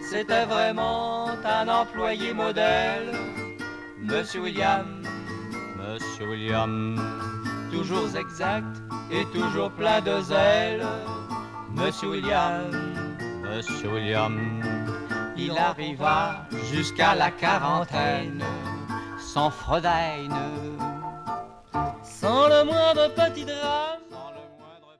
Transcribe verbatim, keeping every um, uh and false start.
c'était vraiment un employé modèle. Monsieur William, Monsieur William, toujours exact et toujours plein de zèle. Monsieur William, Monsieur William, il arriva jusqu'à la quarantaine sans fredaine, sans le moindre petit drame.